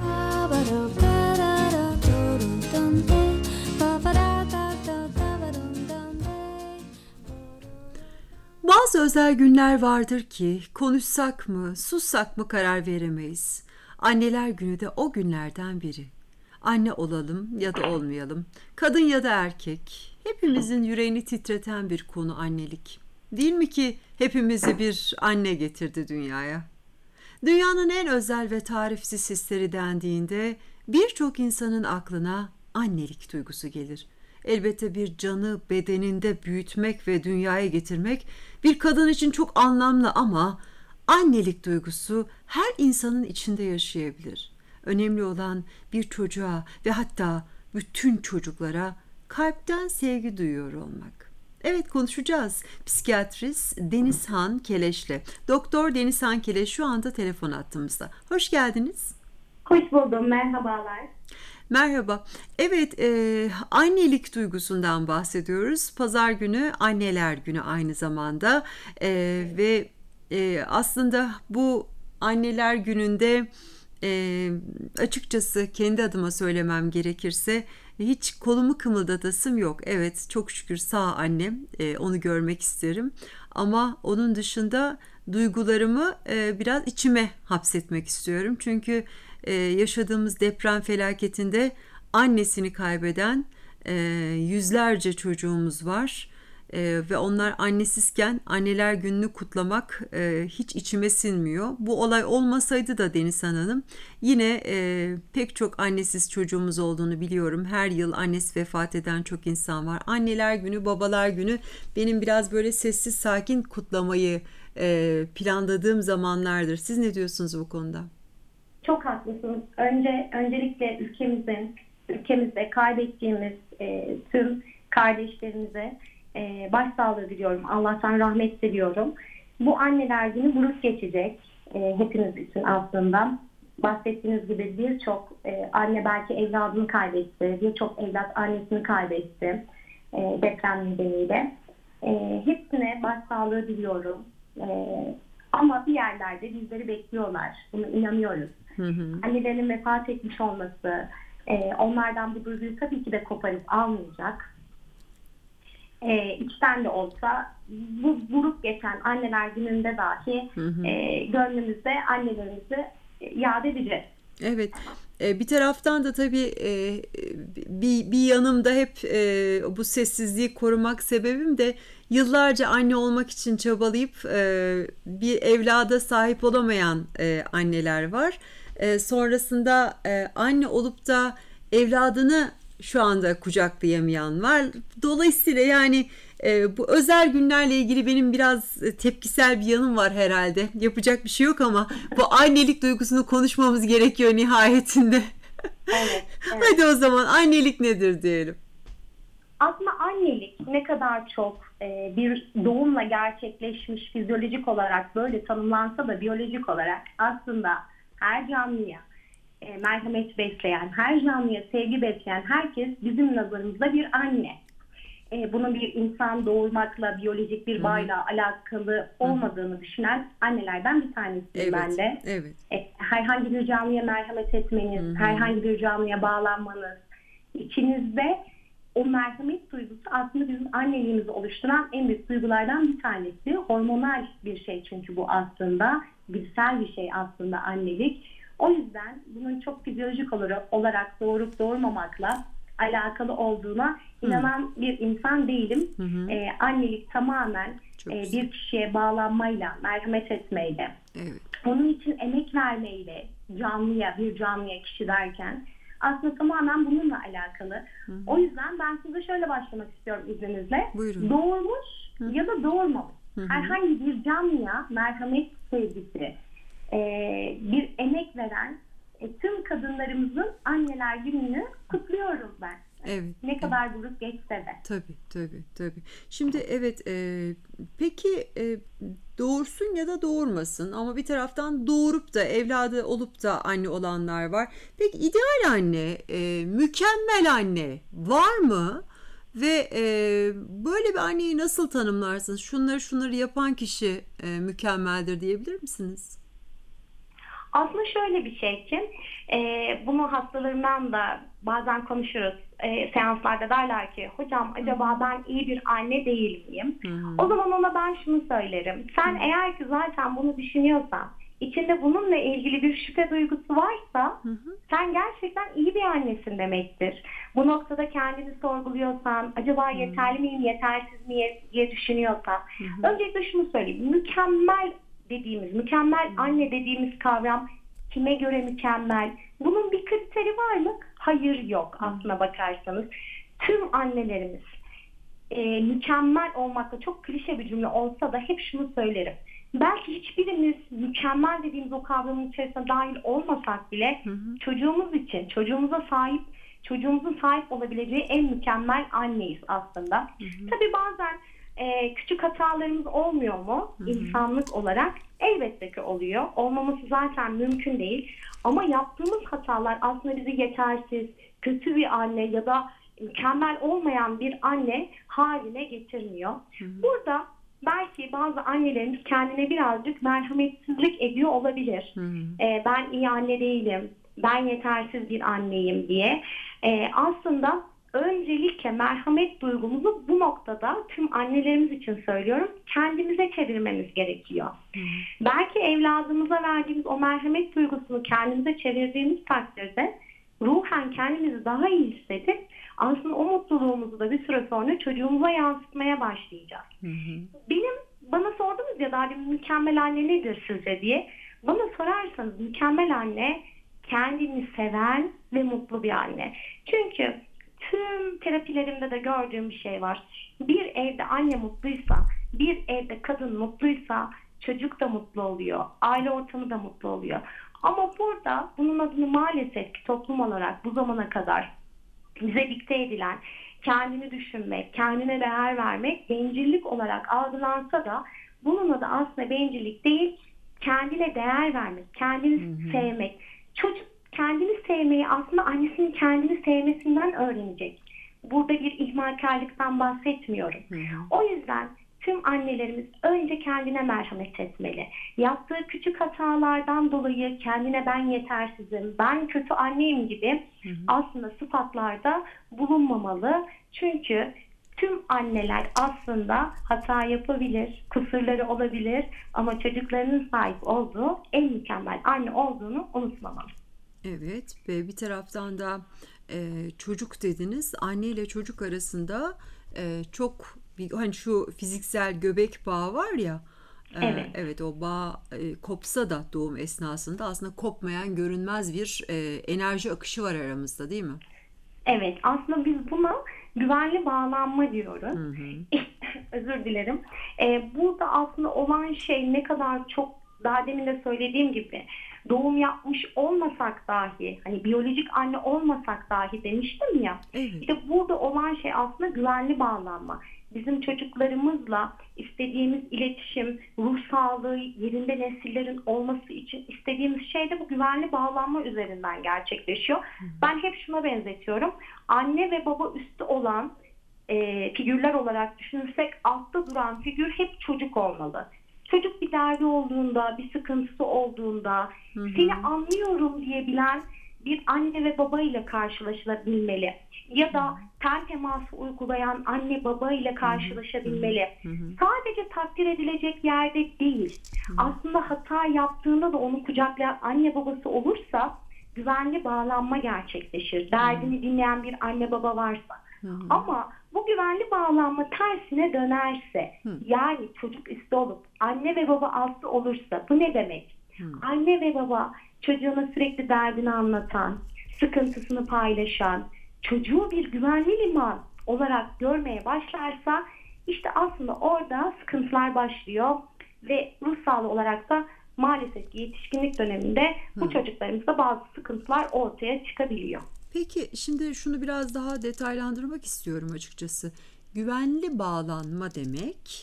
Bazı özel günler vardır ki konuşsak mı, sussak mı karar veremeyiz. Anneler günü de o günlerden biri. Anne olalım ya da olmayalım, kadın ya da erkek, hepimizin yüreğini titreten bir konu annelik. Değil mi ki hepimizi bir anne getirdi dünyaya? Dünyanın en özel ve tarifsiz hisleri dendiğinde birçok insanın aklına annelik duygusu gelir. Elbette bir canı bedeninde büyütmek ve dünyaya getirmek bir kadın için çok anlamlı ama annelik duygusu her insanın içinde yaşayabilir. Önemli olan bir çocuğa ve hatta bütün çocuklara kalpten sevgi duyuyor olmak. Evet, konuşacağız. Psikiyatrist Denizhan Keleş'le. Doktor Denizhan Keleş şu anda telefon hattımızda. Hoş geldiniz. Hoş buldum, merhabalar. Merhaba. Evet, annelik duygusundan bahsediyoruz. Pazar günü Anneler Günü aynı zamanda ve aslında bu Anneler Günü'nde açıkçası kendi adıma söylemem gerekirse hiç kolumu kımıldatasım yok. Evet, çok şükür sağ annem, onu görmek isterim. Ama onun dışında duygularımı biraz içime hapsetmek istiyorum. Çünkü yaşadığımız deprem felaketinde annesini kaybeden yüzlerce çocuğumuz var. Ve onlar annesizken Anneler Günü'nü kutlamak hiç içime sinmiyor. Bu olay olmasaydı da Denizhan Hanım yine pek çok annesiz çocuğumuz olduğunu biliyorum. Her yıl annesi vefat eden çok insan var. Anneler Günü, Babalar Günü benim biraz böyle sessiz sakin kutlamayı planladığım zamanlardır. Siz ne diyorsunuz bu konuda? Çok haklısınız. Öncelikle ülkemizde kaybettiğimiz tüm kardeşlerimize başsağlığı diliyorum. Allah'tan rahmet diliyorum. Bu Anneler Günü buruk geçecek hepimiz için aslında. Bahsettiğiniz gibi birçok anne belki evladını kaybetti. Birçok evlat annesini kaybetti deprem nedeniyle. Hepsine başsağlığı diliyorum. Ama bir yerlerde bizleri bekliyorlar. Buna inanıyoruz. Annelerin vefat etmiş olması onlardan bu duyguyu tabii ki de koparıp almayacak. İçten de olsa bu buruk geçen Anneler Günü'nde dahi gönlümüzde annelerimizi yad edeceğiz. Evet. Bir taraftan da tabii bir yanımda hep bu sessizliği korumak sebebim de yıllarca anne olmak için çabalayıp bir evlada sahip olamayan anneler var. Sonrasında anne olup da evladını şu anda kucaklayamayan var. Dolayısıyla yani bu özel günlerle ilgili benim biraz tepkisel bir yanım var herhalde. Yapacak bir şey yok ama bu annelik duygusunu konuşmamız gerekiyor nihayetinde. Evet. Hadi o zaman annelik nedir diyelim. Aslında annelik ne kadar çok bir doğumla gerçekleşmiş, fizyolojik olarak böyle tanımlansa da biyolojik olarak aslında her canlıya merhamet besleyen, her canlıya sevgi besleyen herkes bizim nazarımızda bir anne. Bunun bir insan doğurmakla, biyolojik bir bağla alakalı olmadığını düşünen annelerden bir tanesiyim ben de. Evet. Herhangi bir canlıya merhamet etmeniz, herhangi bir canlıya bağlanmanız, içinizde o merhamet duygusu aslında bizim anneliğimizi oluşturan en büyük duygulardan bir tanesi. Hormonal bir şey çünkü bu aslında. Bilsel bir şey aslında annelik. O yüzden bunun çok fizyolojik olarak doğurup doğurmamakla alakalı olduğuna inanan bir insan değilim. Annelik tamamen bir kişiye bağlanmayla, merhamet etmeyle, onun için emek vermeyle, bir canlıya kişi derken aslında tamamen bununla alakalı. O yüzden ben size şöyle başlamak istiyorum izninizle. Buyurun. Doğurmuş ya da doğurmamış herhangi bir canlıya merhamet sevgisi, bir emek veren tüm kadınlarımızın anneler gününü kutluyorum ben. Evet. Ne kadar durup geçse de. Tabii. Şimdi evet, peki doğursun ya da doğurmasın ama bir taraftan doğurup da evladı olup da anne olanlar var. Peki ideal anne, mükemmel anne var mı? Ve böyle bir anneyi nasıl tanımlarsınız? Şunları yapan kişi mükemmeldir diyebilir misiniz? Aslında şöyle bir şey ki bunu hastalarımdan da bazen konuşuruz. Seanslarda derler ki hocam acaba ben iyi bir anne değil miyim? O zaman ona ben şunu söylerim. Sen eğer ki zaten bunu düşünüyorsan, içinde bununla ilgili bir şüphe duygusu varsa sen gerçekten iyi bir annesin demektir. Bu noktada kendini sorguluyorsan, acaba yeterli miyim, yetersiz miyim diye düşünüyorsan, öncelikle şunu söyleyeyim. Mükemmel anne dediğimiz kavram kime göre mükemmel? Bunun bir kriteri var mı? Hayır, yok aslına bakarsanız. Tüm annelerimiz mükemmel olmakla, çok klişe bir cümle olsa da hep şunu söylerim. Belki hiçbirimiz mükemmel dediğimiz o kavramın içerisine dahil olmasak bile çocuğumuz için, çocuğumuzun sahip olabileceği en mükemmel anneyiz aslında. Tabii bazen küçük hatalarımız olmuyor mu insanlık olarak? Elbette ki oluyor. Olmaması zaten mümkün değil. Ama yaptığımız hatalar aslında bizi yetersiz, kötü bir anne ya da mükemmel olmayan bir anne haline getirmiyor. Burada belki bazı annelerimiz kendine birazcık merhametsizlik ediyor olabilir. Ben iyi anne değilim, ben yetersiz bir anneyim diye. Aslında öncelikle merhamet duygumuzu bu noktada tüm annelerimiz için söylüyorum, kendimize çevirmemiz gerekiyor. Belki evladımıza verdiğimiz o merhamet duygusunu kendimize çevirdiğimiz takdirde ruhen kendimizi daha iyi hissedip aslında o mutluluğumuzu da bir süre sonra çocuğumuza yansıtmaya başlayacağız. Bana sordunuz ya daha mükemmel anne nedir sizce diye. Bana sorarsanız mükemmel anne kendini seven ve mutlu bir anne. Çünkü tüm terapilerimde de gördüğüm bir şey var. Bir evde anne mutluysa, bir evde kadın mutluysa çocuk da mutlu oluyor. Aile ortamı da mutlu oluyor. Ama burada bunun adını maalesef ki toplum olarak bu zamana kadar bize dikte edilen kendini düşünmek, kendine değer vermek bencillik olarak algılansa da bunun adı aslında bencillik değil, kendine değer vermek, kendini sevmek. Çocuk kendini sevmeyi aslında annesinin kendini sevmesinden öğrenecek. Burada bir ihmalkarlıktan bahsetmiyorum. O yüzden tüm annelerimiz önce kendine merhamet etmeli. Yaptığı küçük hatalardan dolayı kendine ben yetersizim, ben kötü anneyim gibi aslında sıfatlarda bulunmamalı. Çünkü tüm anneler aslında hata yapabilir, kusurları olabilir ama çocuklarının sahip olduğu en mükemmel anne olduğunu unutmamalı. Evet, ve bir taraftan da çocuk dediniz. Anne ile çocuk arasında çok hani şu fiziksel göbek bağı var ya. Evet. Evet, o bağ kopsa da doğum esnasında aslında kopmayan görünmez bir enerji akışı var aramızda, değil mi? Evet, aslında biz buna güvenli bağlanma diyoruz. Özür dilerim. Burada aslında olan şey ne kadar çok, daha demin de söylediğim gibi, doğum yapmış olmasak dahi, hani biyolojik anne olmasak dahi demiştim ya. Evet. İşte burada olan şey aslında güvenli bağlanma. Bizim çocuklarımızla istediğimiz iletişim, ruh sağlığı yerinde nesillerin olması için istediğimiz şey de bu güvenli bağlanma üzerinden gerçekleşiyor. Ben hep şuna benzetiyorum. Anne ve baba üstü olan figürler olarak düşünürsek altta duran figür hep çocuk olmalı. Çocuk bir derdi olduğunda, bir sıkıntısı olduğunda seni anlıyorum diyebilen bir anne ve baba ile karşılaşılabilmeli. Ya da ten teması uygulayan anne baba ile karşılaşabilmeli. Sadece takdir edilecek yerde değil. Aslında hata yaptığında da onu kucaklayan anne babası olursa güvenli bağlanma gerçekleşir. Derdini dinleyen bir anne baba varsa. Ama bu güvenli bağlanma tersine dönerse, yani çocuk üstü olup anne ve baba altı olursa, bu ne demek? Anne ve baba çocuğuna sürekli derdini anlatan, sıkıntısını paylaşan, çocuğu bir güvenli liman olarak görmeye başlarsa, işte aslında orada sıkıntılar başlıyor ve ruh sağlığı olarak da maalesef ki yetişkinlik döneminde bu çocuklarımızda bazı sıkıntılar ortaya çıkabiliyor. Peki şimdi şunu biraz daha detaylandırmak istiyorum açıkçası. Güvenli bağlanma demek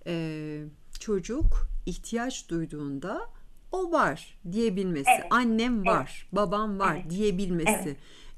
çocuk ihtiyaç duyduğunda o var diyebilmesi. Evet. Annem var, babam var diyebilmesi.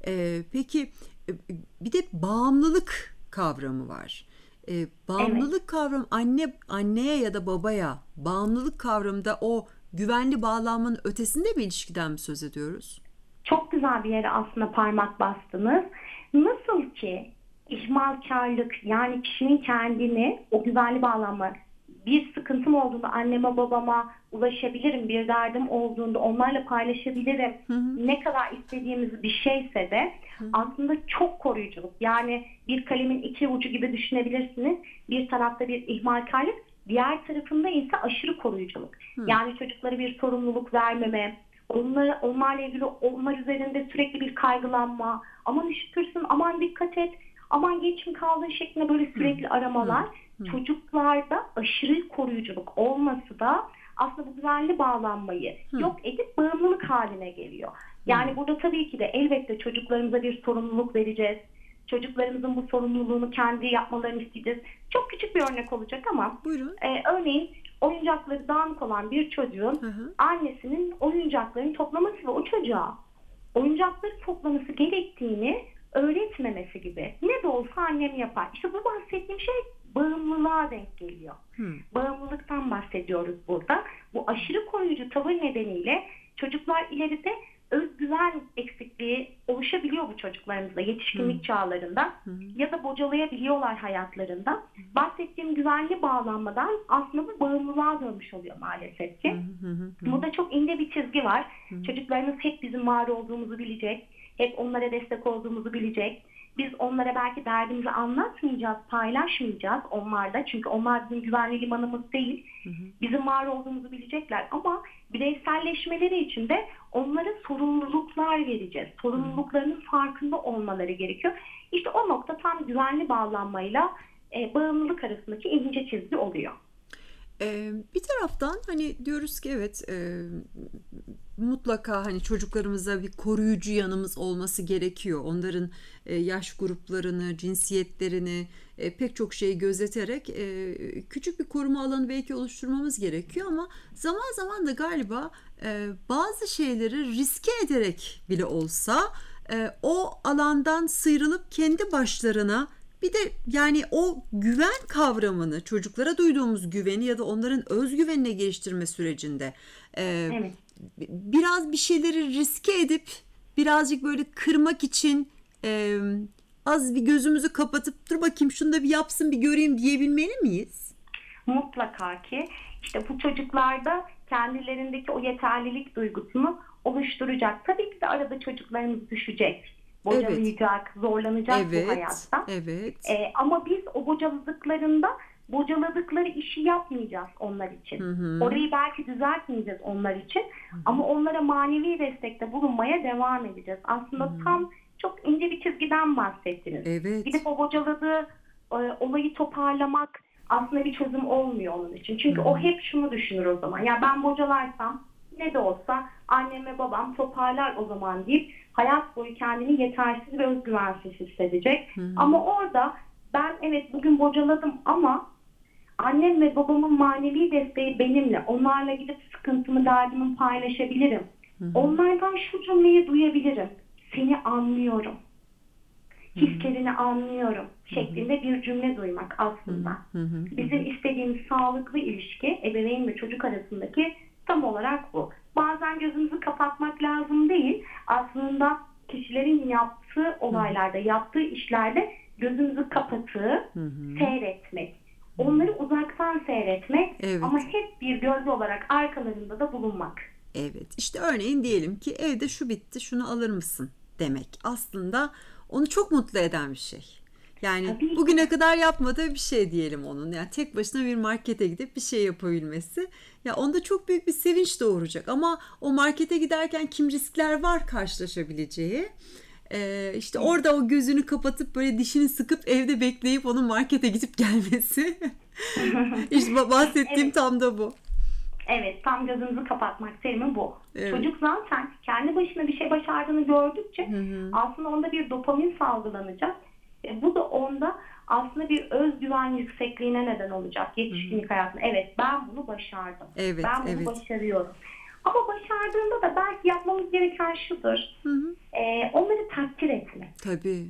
Peki bir de bağımlılık kavramı var. Bağımlılık kavramı anneye ya da babaya bağımlılık kavramında o güvenli bağlanmanın ötesinde bir ilişkiden mi söz ediyoruz? Çok güzel bir yere aslında parmak bastınız. Nasıl ki ihmalkarlık, yani kişinin kendini o güvenli bağlanma, bir sıkıntım olduğunda anneme babama ulaşabilirim, bir derdim olduğunda onlarla paylaşabilirim. Ne kadar istediğimiz bir şeyse de aslında çok koruyuculuk. Yani bir kalemin iki ucu gibi düşünebilirsiniz. Bir tarafta bir ihmalkarlık, diğer tarafında ise aşırı koruyuculuk. Yani çocuklara bir sorumluluk vermeme, onlarla ilgili onlar üzerinde sürekli bir kaygılanma, aman üşütürsün, aman dikkat et, aman geç mi kaldın şeklinde böyle sürekli aramalar. Çocuklarda aşırı koruyuculuk olması da aslında bu güvenli bağlanmayı yok edip bağımlılık haline geliyor. Yani burada tabii ki de elbette çocuklarımıza bir sorumluluk vereceğiz. Çocuklarımızın bu sorumluluğunu kendi yapmalarını isteyeceğiz. Çok küçük bir örnek olacak ama örneğin oyuncakları dağınık olan bir çocuğun annesinin oyuncaklarını toplaması ve o çocuğa oyuncakları toplaması gerektiğini öğretmemesi gibi. Ne de olsa annem yapar. İşte bu bahsettiğim şey bağımlılığa denk geliyor. Bağımlılıktan bahsediyoruz burada. Bu aşırı koruyucu tavır nedeniyle çocuklar ileride özgüven eksikliği oluşabiliyor bu çocuklarımızda yetişkinlik çağlarında ya da bocalayabiliyorlar hayatlarında. Bahsettiğim güvenli bağlanmadan aslında bu bağımlılığa dönmüş oluyor maalesef ki. Burada çok ince bir çizgi var. Çocuklarımız hep bizim var olduğumuzu bilecek. Hep onlara destek olduğumuzu bilecek. Biz onlara belki derdimizi anlatmayacağız, paylaşmayacağız onlarla. Çünkü onlar bizim güvenli limanımız değil. Bizim var olduğumuzu bilecekler. Ama bireyselleşmeleri için de onlara sorumluluklar vereceğiz. Sorumluluklarının farkında olmaları gerekiyor. İşte o nokta tam güvenli bağlanmayla bağımlılık arasındaki ince çizgi oluyor. Bir taraftan hani diyoruz ki evet mutlaka hani çocuklarımıza bir koruyucu yanımız olması gerekiyor. Onların yaş gruplarını, cinsiyetlerini pek çok şeyi gözeterek küçük bir koruma alanı belki oluşturmamız gerekiyor ama zaman zaman da galiba bazı şeyleri riske ederek bile olsa o alandan sıyrılıp kendi başlarına bir de yani o güven kavramını, çocuklara duyduğumuz güveni ya da onların özgüvenine geliştirme sürecinde biraz bir şeyleri riske edip birazcık böyle kırmak için az bir gözümüzü kapatıp dur bakayım şunu da bir yapsın bir göreyim diyebilmeli miyiz? Mutlaka ki işte bu çocuklarda kendilerindeki o yeterlilik duygusunu oluşturacak. Tabii ki de arada çocuklarımız düşecek, bocalayacak, zorlanacak bu hayatta. Evet. Ama biz o bocaladıkları işi yapmayacağız onlar için. Orayı belki düzeltmeyeceğiz onlar için. Ama onlara manevi destekte bulunmaya devam edeceğiz. Aslında tam çok ince bir çizgiden bahsettiniz. Evet. Gidip o bocaladığı olayı toparlamak aslında bir çözüm olmuyor onun için. Çünkü o hep şunu düşünür o zaman. Ya ben bocalarsam ne de olsa annem ve babam toparlar o zaman deyip hayat boyu kendini yetersiz ve özgüvensiz hissedecek. Ama orada ben evet bugün bocaladım ama annem ve babamın manevi desteği benimle. Onlarla gidip sıkıntımı, derdimi paylaşabilirim. Onlardan şu cümleyi duyabilirim. Seni anlıyorum. Hislerini anlıyorum şeklinde bir cümle duymak aslında. Bizim istediğimiz sağlıklı ilişki ebeveyn ve çocuk arasındaki tam olarak bu. Bazen gözümüzü kapatmak lazım değil. Aslında kişilerin yaptığı olaylarda, yaptığı işlerde gözümüzü kapatıp seyretmek. Onları uzaktan seyretmek ama hep bir gölge olarak arkalarında da bulunmak. Evet. İşte örneğin diyelim ki evde şu bitti, şunu alır mısın demek. Aslında onu çok mutlu eden bir şey. Yani Tabii. Bugüne kadar yapmadığı bir şey diyelim onun. Yani tek başına bir markete gidip bir şey yapabilmesi. Ya onda çok büyük bir sevinç doğuracak. Ama o markete giderken kim riskler var karşılaşabileceği. İşte orada o gözünü kapatıp böyle dişini sıkıp evde bekleyip onun markete gidip gelmesi. İşte bahsettiğim tam da bu. Evet, tam gözümüzü kapatmak terimi bu. Evet. Çocuk zaten kendi başına bir şey başardığını gördükçe aslında onda bir dopamin salgılanacak. Bu da onda aslında bir özgüven yüksekliğine neden olacak yetişkinlik hayatında. Evet, ben bunu başardım. Evet, ben bunu başarıyorum. Ama başardığında da belki yapmamız gereken şudur. Onları takdir etmek. Tabii.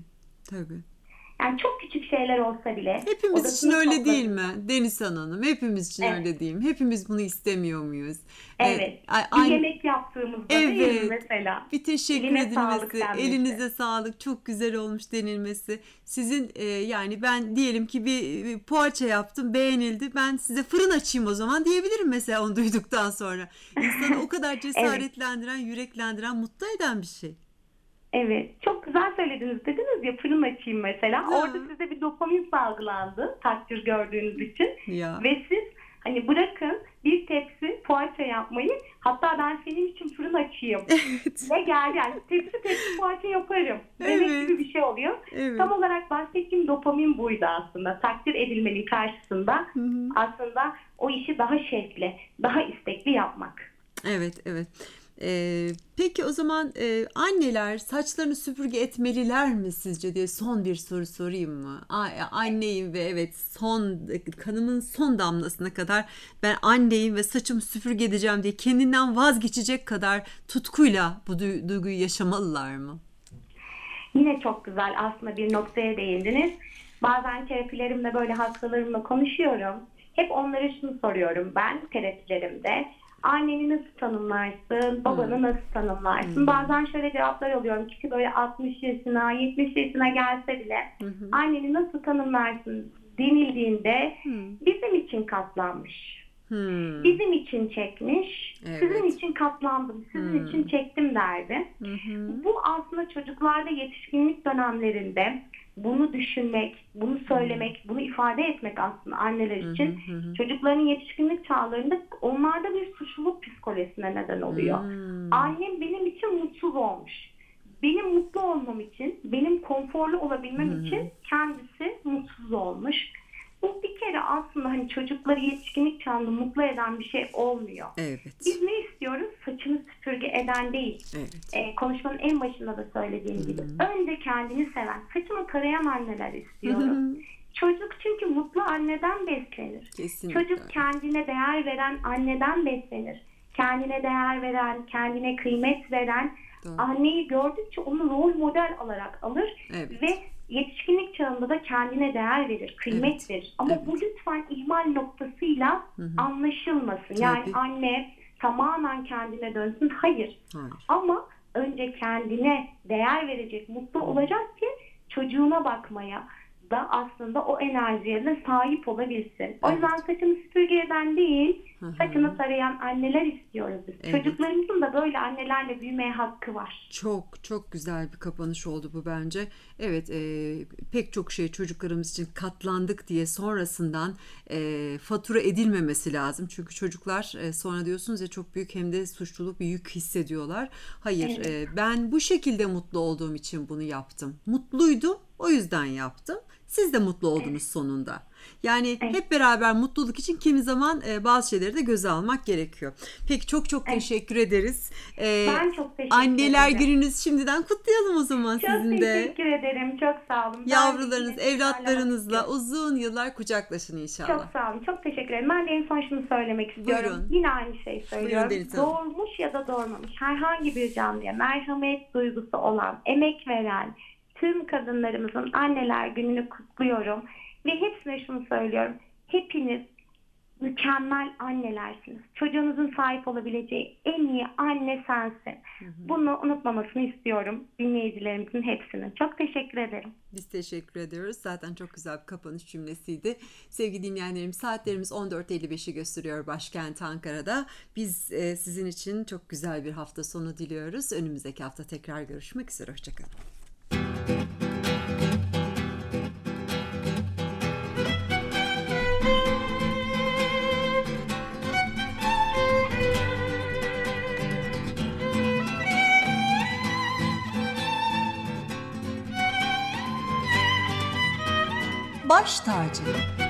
Yani çok küçük şeyler olsa bile. Hepimiz için öyle değil mi Denizhan Hanım? Hepimiz için öyle değil mi? Hepimiz bunu istemiyor muyuz? Evet. Bir yemek yaptığımızda değil mi mesela? Bir teşekkür edilmesi, elinize sağlık, çok güzel olmuş denilmesi. Sizin yani ben diyelim ki bir poğaça yaptım, beğenildi. Ben size fırın açayım o zaman diyebilirim mesela onu duyduktan sonra. İnsanı o kadar cesaretlendiren, yüreklendiren, mutlu eden bir şey. Evet, çok güzel söylediniz. Dediniz ya fırın açayım mesela. Orada size bir dopamin salgılandı takdir gördüğünüz için. Ve siz hani bırakın bir tepsi poğaça yapmayı, hatta ben senin için fırın açayım. Ve gel yani tepsi poğaça yaparım. Demek gibi bir şey oluyor. Tam olarak bahsettiğim dopamin buydu aslında. Takdir edilmenin karşısında aslında o işi daha şevkli, daha istekli yapmak. Evet. Peki o zaman anneler saçlarını süpürge etmeliler mi sizce diye son bir soru sorayım mı? Anneyim ve kanımın son damlasına kadar ben anneyim ve saçımı süpürge edeceğim diye kendinden vazgeçecek kadar tutkuyla bu duyguyu yaşamalılar mı? Yine çok güzel aslında bir noktaya değindiniz. Bazen terapilerimde böyle hastalarımla konuşuyorum. Hep onlara şunu soruyorum ben terapilerimde. Anneni nasıl tanımlarsın? Babanı nasıl tanımlarsın? Bazen şöyle cevaplar alıyorum. Kişi böyle 60 yaşına, 70 yaşına gelse bile anneni nasıl tanımlarsın denildiğinde bizim için katlanmış. Bizim için çekmiş. Sizin için katlandım. Sizin için çektim derdi. Bu aslında çocuklarda yetişkinlik dönemlerinde bunu düşünmek, bunu söylemek, bunu ifade etmek aslında anneler için çocukların yetişkinlik çağlarında onlarda bir suçluluk psikolojisine neden oluyor. Annem benim için mutsuz olmuş. Benim mutlu olmam için, benim konforlu olabilmem için kendisi mutsuz olmuş. Bu bir kere aslında hani çocukları yetişkinlik çağında mutlu eden bir şey olmuyor. Evet. Biz ne istiyoruz? Saçını süpürge eden değil. Konuşmanın en başında da söylediğim gibi. Önce kendini seven, saçını tarayan anneler istiyoruz. Çocuk çünkü mutlu anneden beslenir. Kesinlikle. Çocuk kendine değer veren anneden beslenir. Kendine değer veren, kendine kıymet veren anneyi gördükçe onu rol model olarak alır ve yetişkinlik çağında da kendine değer verir, kıymet verir. Ama bu lütfen ihmal noktasıyla anlaşılmasın. Yani anne tamamen kendine dönsün. Hayır. Ama önce kendine değer verecek, mutlu olacak ki çocuğuna bakmaya, da aslında o enerjiye sahip olabilsin. O yüzden saçını süpürgeden değil, saçını tarayan anneler istiyoruz biz. Evet. Çocuklarımızın da böyle annelerle büyümeye hakkı var. Çok çok güzel bir kapanış oldu bu bence. Evet, pek çok şey çocuklarımız için katlandık diye sonrasından fatura edilmemesi lazım. Çünkü çocuklar sonra diyorsunuz ya çok büyük hem de suçluluk bir yük hissediyorlar. Hayır, ben bu şekilde mutlu olduğum için bunu yaptım. Mutluydum, o yüzden yaptım. Siz de mutlu oldunuz sonunda. Yani hep beraber mutluluk için kimi zaman bazı şeyleri de göze almak gerekiyor. Peki çok teşekkür ederiz. Ben çok teşekkür Anneler ederim. Gününüz şimdiden kutlayalım o zaman Çok sizin de. teşekkür ederim. Çok sağ olun. Yavrularınız, Ben de evlatlarınızla istiyorum. uzun yıllar kucaklaşın inşallah. Çok sağ olun. Çok teşekkür ederim. Ben de en son şunu söylemek istiyorum. Buyurun. Yine aynı şeyi söylüyorum. Buyurun Deniz Hanım. Doğurmuş ya da doğurmamış herhangi bir canlıya merhamet duygusu olan, emek veren tüm kadınlarımızın Anneler Günü'nü kutluyorum. Ve hepsine şunu söylüyorum. Hepiniz mükemmel annelersiniz. Çocuğunuzun sahip olabileceği en iyi anne sensin. Bunu unutmamasını istiyorum dinleyicilerimizin hepsinin. Çok teşekkür ederim. Biz teşekkür ediyoruz. Zaten çok güzel bir kapanış cümlesiydi. Sevgili dinleyenlerim, saatlerimiz 14.55'i gösteriyor başkent Ankara'da. Biz sizin için çok güzel bir hafta sonu diliyoruz. Önümüzdeki hafta tekrar görüşmek üzere. Hoşçakalın. Baş tacı.